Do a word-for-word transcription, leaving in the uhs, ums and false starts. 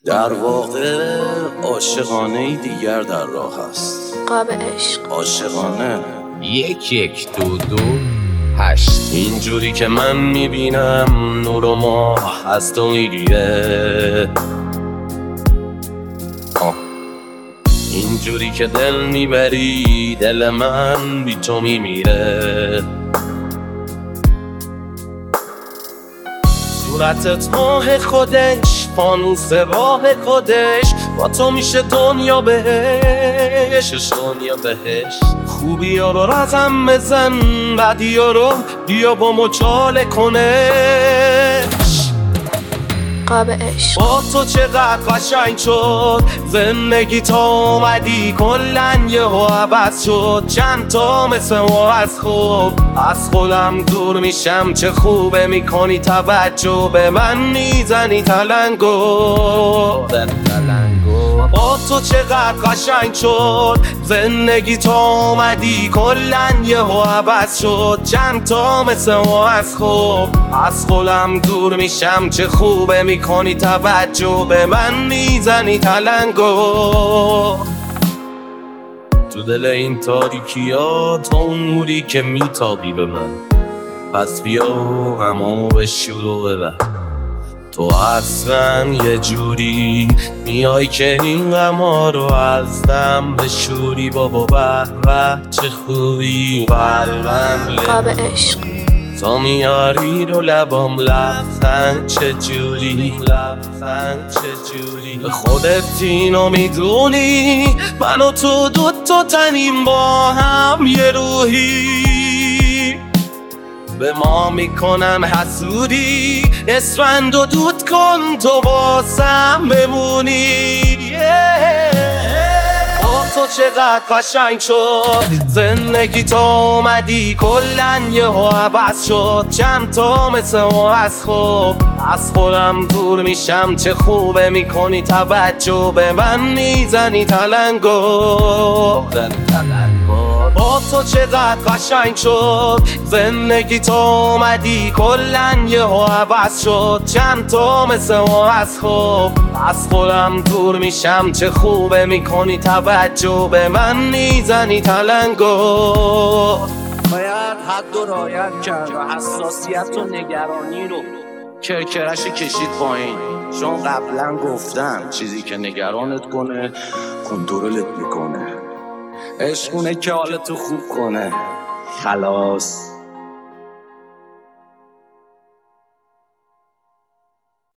در واقع عاشقانه دیگر در راه است. قاب عشق عاشقانه یک یک دو دو هشت. اینجوری که من میبینم نور و ماه از تو میگیره، اینجوری که دل میبری دل من بی تو میمیره. صورتت ماه خودش، فانوس راه خودش، با تو میشه دنیا بهش، دنیا بهش. خوبی ها رو رقم بزن، بدی ها رو بیا با مچاله کنش. قاب عشق با تو چقدر قشنگ شد زندگی، تا اومدی کلن یه ها عوض شد. چند تا مثل ما از خوب از خودم دور میشم، چه خوبه میکنی توجه به من، میزنی تلنگو تلنگو. با تو چقدر قشنگ شد زندگی، تا اومدی کلن یه ها عوض شد. چند تا مثل ما از خوب از خودم دور میشم، چه خوبه میکنی توجه به من، میزنی تلنگو. تو دل این تاریکی ها تو اون نوری که میتابی به من، پس بیا همو به شروع ببر. تو اصلا یه جوری میای که این غما رو از دم به شوری. بابا به به چه خوبی قلبم قاب عشق تا میاری رو لبام لبخند، چه جوری لبخند چه جوری. خودت اینو میدونی من و تو دوتا تنیم با هم یه روحی، به ما میکنن حسودی، اسفند و دود کن تو واسم بمونی. تو چقدر قشنگ شد زندگی، تا اومدی کلن یه ها عوض شد. چند تا مثل ما از خوب از خودم دور میشم، چه خوبه میکنی توجه به من، میزنی تلنگو تلنگو. با تو چقدر قشنگ شد زندگی، تا اومدی کلن یه ها عوض شد. چند تا مثل ما از خوب از خودم دور میشم، چه خوبه میکنی توجه به من، میزنی تلنگو. باید حد و رعایت کرد و حساسیت و نگرانی رو کرکرش کشید پایین، چون قبلا گفتم چیزی که نگرانت کنه کنترلت میکنه. عشقونه که حالتو خوب کنه. خلاص.